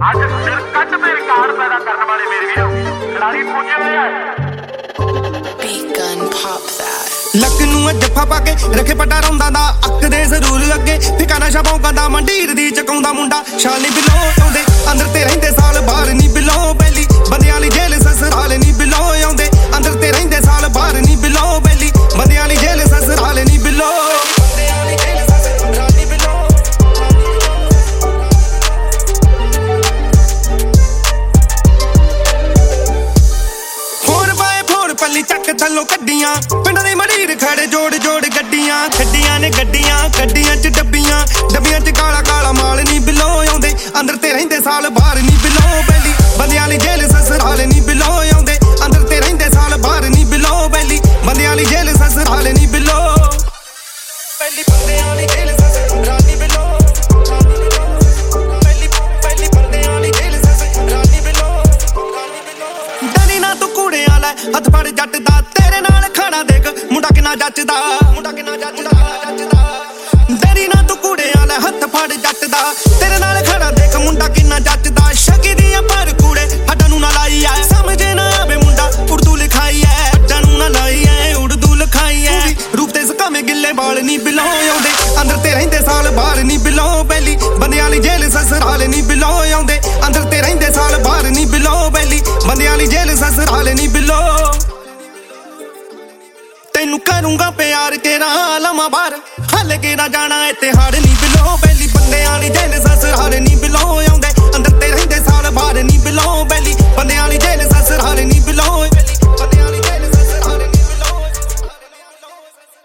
ਅੱਜ ਸਿਰ ਕੱਟ ਤੇ ਰਿਕਾਰਡ ਪੈਦਾ ਕਰਨ ਵਾਲੇ ਮੇਰੇ ਵੀਰੋ ਖਿਡਾਰੀ ਪੁੱਜੇ ਹੋਏ ਆ। ਲੱਕ ਨੂੰ ਜੱਫਾ ਪਾ ਕੇ ਰੱਖੇ ਪਟਾ ਰੌਂਦਾ ਦਾ ਅੱਕ ਦੇ ਜ਼ਰੂਰ ਅੱਗੇ ਠਿਕਾਣਾ ਸ਼ਬੌਂਕਾਂ ਦਾ ਮੰਡੀਰ ਦੀ ਚਕਾਉਂਦਾ ਮੁੰਡਾ ਸ਼ਾਲੀ ਬਿਲੋ ਆਉਂਦੇ ਅੰਦਰ ਤੇ ਰਹਿੰਦੇ ਸਾਲ ਬਾਹਰ ਨਹੀਂ ਬਿਲੋ ਬੈਲੀ ਬੰਦਿਆਂ ਲਈ ਜੇਲ੍ਹ ਸਸਰਾਲ ਨਹੀਂ ਬਿਲੋ ਆਉਂਦੇ ਅੰਦਰ ਤੇ ਰਹਿੰਦੇ ਸਾਲ ਬਾਹਰ ਨਹੀਂ ਬਿਲੋ ਬੈਲੀ ਬੰਦਿਆਂ ਲਈ ਜੇਲ੍ਹ ਸਸਰਾਲ ਨਹੀਂ ਬਿਲੋ ਪੱਲੀ ਚੱਕ ਥੱਲੋਂ ਕੱਢੀਆਂ ਪਿੰਡਾਂ ਦੇ ਮਰੀਰ ਖੜੇ ਜੋੜ ਜੋੜ ਗੱਡੀਆਂ ਨੇ ਗੱਡੀਆਂ ਚ ਡੱਬੀਆਂ ਚ ਕਾਲਾ ਕਾਲਾ ਮਾਲ ਨਹੀਂ ਬਿਲੋ ਆਉਂਦੇ ਅੰਦਰ ਤੇ ਰਹਿੰਦੇ ਸਾਲ ਬਾਹਰ ਨਹੀਂ ਬਿਲੋ ਬੈਲੀ ਬੰਦਿਆਂ ਲਈ ਜੇਲ੍ਹ ਸਸਰਾਲ ਨਹੀਂ ਬਿਲੋ ਆਉਂਦੇ ਅੰਦਰ ਤੇ ਰਹਿੰਦੇ ਸਾਲ ਬਾਹਰ ਨਹੀਂ ਬਿਲੋ ਬੈਲੀ ਬੰਦਿਆਂ ਲਈ ਜੇਲ੍ਹ ਸਸਰਾਲ ਨਹੀਂ ਬਿਲੋ ਬੈਲੀ ਬੰਦਿਆਂ ਲਈ ਜੇਲ੍ਹ ਸਸਰਾਲ ਨਹੀਂ ਬਿਲੋ ਬੈਲੀ ਬੰਦਿਆਂ ਲਈ ਜੇਲ੍ਹ ਸਸਰਾਲ ਨਹੀਂ ਬਿਲੋ ਡਰੀ ਨਾ ਤੂੰ ਕੁੜਿਆਂ ਲੈ ਹੱਥ ਫੜ ਜੱਟ ਦਾ ਤੇਰੇ ਨਾਲ ਖਾਣਾ ਦੇਖ ਮੁੰਡਾ ਕਿੰਨਾ ਜੱਚਦਾ ਡਰੀ ਨਾ ਤੂੰ ਕੁੜਿਆਂ ਲੈ ਹੱਥ ਫੜ ਜੱਟ ਦਾ ਤੇਰੇ ਨਾਲ ਖਾਣਾ ਦੇਖ ਮੁੰਡਾ ਕਿੰਨਾ ਜੱਚਦਾ ਸ਼ਕੀ ਦੀਆਂ ਪਰ ਕੁੜੇ ਹੱਡਾਂ ਨੂੰ ਨਾ ਲਾਈ ਐ ਸਮਝ ਨਾ ਆਵੇ ਮੁੰਡਾ ਉਰਦੂ ਲਿਖਾਈ ਐ ਹੱਡਾਂ ਨੂੰ ਨਾ ਲਾਈ ਐ ਉਰਦੂ ਲਿਖਾਈ ਐ ਰੂਪ ਤੇ ਸਕਾਵੇਂ ਗਿੱਲੇ ਬਾਲ ਨਹੀਂ ਬਿਲੋ ਆਉਂਦੇ ਅੰਦਰ ਤੇ ਰਹਿੰਦੇ ਸਾਲ ਬਾਹਰ ਨਹੀਂ ਬਿਲੋ ਬੈਲੀ ਬੰਦਿਆਂ ਲਈ ਜੇਲ੍ਹ ਸਸਰਾਲ ਨਹੀਂ ਬਿਲੋ ਆਉਂਦੇ ਅੰਦਰ ਤੇ ਰਹਿੰਦੇ ਸਾਲ ਬਾਹਰ ਨਹੀਂ ਬਿਲੋ ਬੈਲੀ ਬੰਦਿਆਂ ਲਈ ਜੇਲ੍ਹ ਸਸਰਾਲ ਨਹੀਂ ਬਿਲੋ ਤੈਨੂੰ ਕਰੂੰਗਾ ਪਿਆਰ ਤੇਰਾ ਲਵਾਂ ਬਾਹਰ ਹੱਲ ਕੇ ਨਾ ਜਾਣਾ ਇੱਥੇ ਹੜ ਨਹੀਂ ਬਿਲੋ ਬੈਲੀ ਬੰਦਿਆਂ ਲਈ ਜੇਲ੍ਹ ਸਸਰਾਲ ਨਹੀਂ ਬਿਲੋ ਆਉਂਦੇ ਅੰਦਰ ਤੇ ਰਹਿੰਦੇ ਸਾਲ ਬਾਹਰ ਨਹੀਂ ਬਿਲੋ ਬੈਲੀ ਬੰਦਿਆਂ ਲਈ ਜੇਲ੍ਹ ਸਸਰਾਲ ਨਹੀਂ ਬਿਲੋ